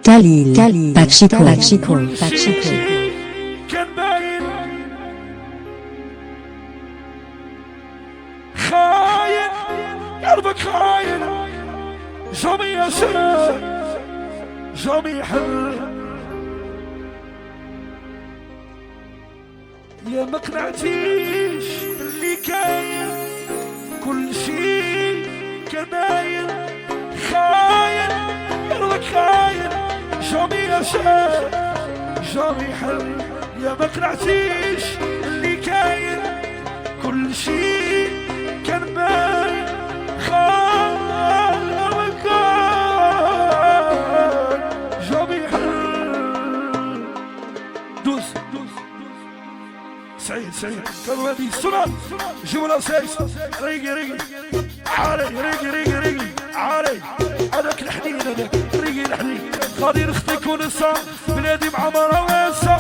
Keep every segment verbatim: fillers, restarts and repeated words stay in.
Khalil, Khalil, Pachico, Pachico, Pachico. كان باين خاين قلبك خاين جميع شر جميع حر يا ما قنعتيش اللي كاين كل شي كان باين خاين قلبك خاين جميع شر جميع حر يا ما قنعتيش اللي كاين كل شي كان باين خاين جميع دوس دوس سعيد سعيد كانوا هذه السنة جملة سايس ريقي ريقي عالي ريقي ريقي ريقي عالي هذاك الحنين هذاك ريقي الحنين غادي نختك ونسى بلادي معمرة ونسى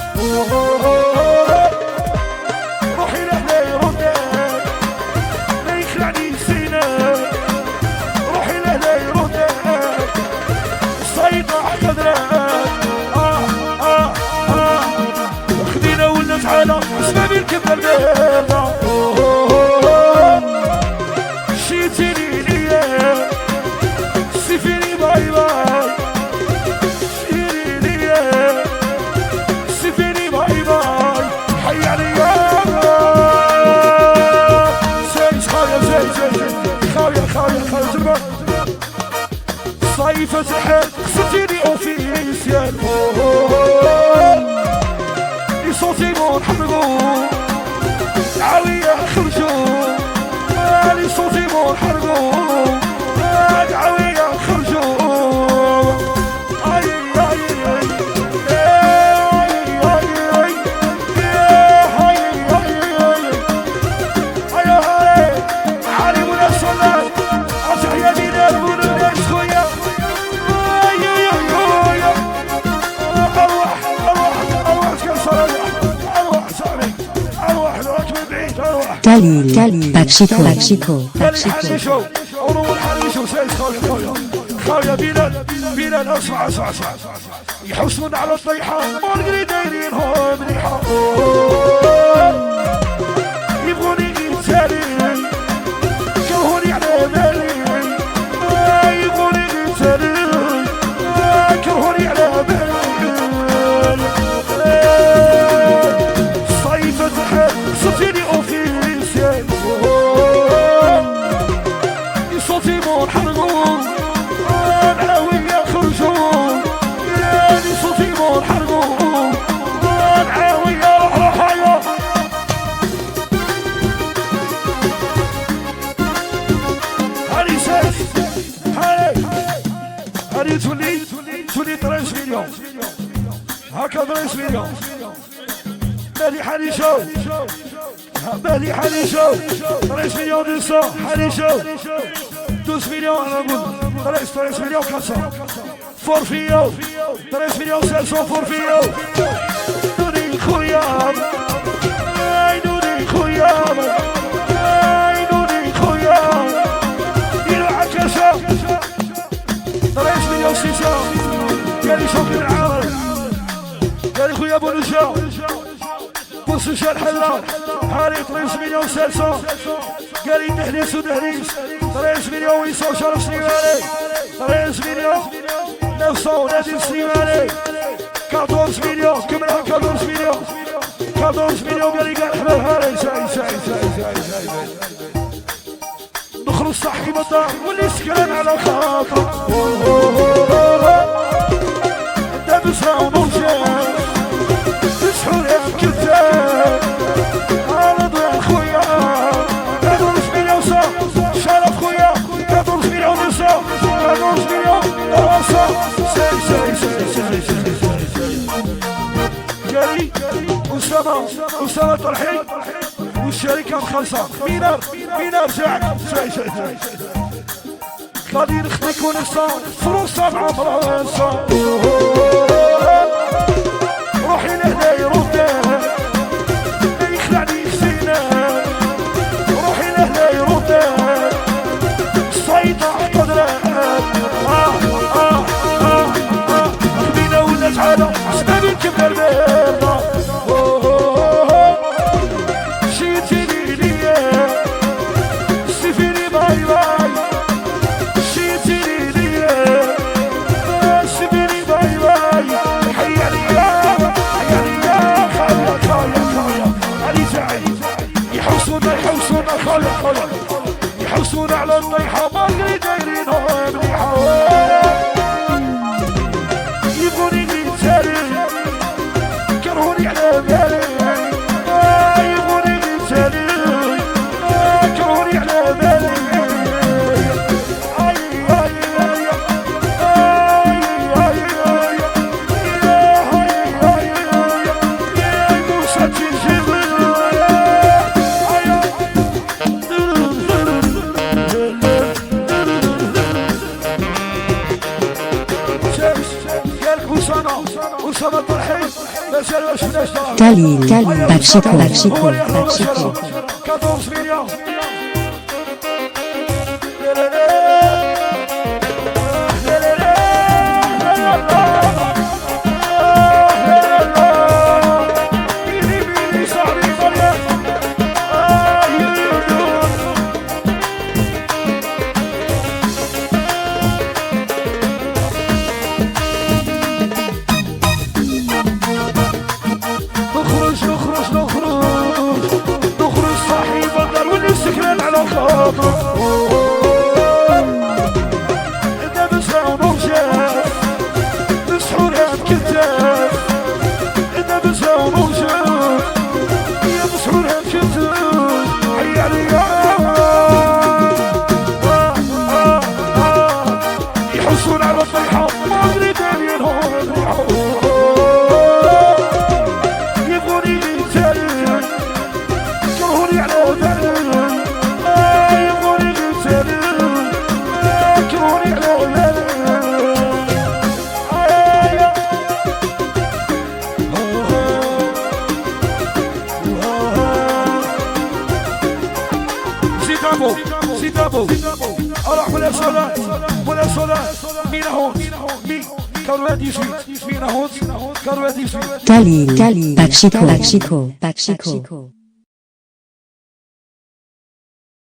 روحي لهلاي رداك لا يخلعني سيناك روحي لهلاي رداك الصيدة حقدراك آه آه آه خدينا ولا تعالى اسمع بالكبة البيضة شيتيني ليا سيفيني باي باي شيري ليا سيفيني باي باي حي عليا سايس خاوية سايس سايس خاوية خاوية خاوية تربة صيفة الحال خسرتيني اوفيسيال لي سونتيمون حرقو العاوية خرجو لي سونتيمون حرقو العاوية خرجو اي اي اي اي اي اي اي علي مناسبات ارجع يا بلال وناس خويا اروح اروح اروح كنصر اروح صاحبي اروح لوك من بعيد اروح Khalil, Khalil, Pachico, Pachico, Pachico. Pachico. ونور حريشو سايس خويا خويا خويا بلال بلال اسمع اسمع اسمع يحوسون على الطيحة ما نقدر دايرينهم ريحة يبغوني يتسالي كرهوني على بالي يبغوني يتسالي كرهوني على بالي صيفة الحال صرتيني اوفيسيال صوتيمون حرقو العاوية خرجو ياني صوتيمون حرقو العاوية روح روحايا هاني ساس هاني هاني تولي تولي طريس مليون هكا طريس مليون بالي حالي شو بالي حالي شو طريس مليون نسا حالي شو دوس مليون انا نقول طريس طريس مليون كاسة فورفيو طريس مليون سالسون فورفيو نوري خويا اي نوري خويا اي نوري خويا يلو عكاشة طريس مليون سيسا قالي شوف العالم قالي خويا بونوشا بص شال حلا حالي طريس مليون سالسون قالي دهليس ودهليس طريس مليون ويساو شرف سليماني طريس مليون نفسو نادي سليماني كاطورز مليون كملها كاطورز مليون كاطورز مليون قالي قال حمل هاري ساي ساي ساي ساي ساي نخرج صاحب الدار واللي سكران على خاطره انت بسرعة ونرجع تسحور يا كذاب على ضيع خويا كادورز مليون سا شرف خويا كادورز مليون نسا كادورز مليون راسا ساي ساي ساي ساي ساي ساي قالي أسامة أسامة طلحي والشركة مخلصة مينار مينار جاك ساي ساي ساي غادي نخدك ونسا فروسة مع فرنسا روحي لهداي رداها لا يخلعني سيناها روحي لهداي رداها الصيدة قدرات آه آه آه آه يحسون على الطيحة ما ادري دايرينهم ريحة يبغوني يتسالي كرهوني على بالي يبغوني يتسالي كرهوني على بالي Khalil, Khalil, Bakshiko, Bakshiko, Bakshiko. quatorze millions. إذا بسعوا مرشاف بسحور هاد كتاف إذا بسعوا مرشاف يا بسحور هاد كتاف حي عليا يحسون على الطيحة ما أدري دايرينهم الريحة يبغوني يتسالي كرهوني على بالي سيدابو اروح ولا صلاة ولا صلاة مين هون مين كروادي سويت مين هون كروادي سويت Khalil, Khalil, Bakshiko, Bakshiko, Bakshiko.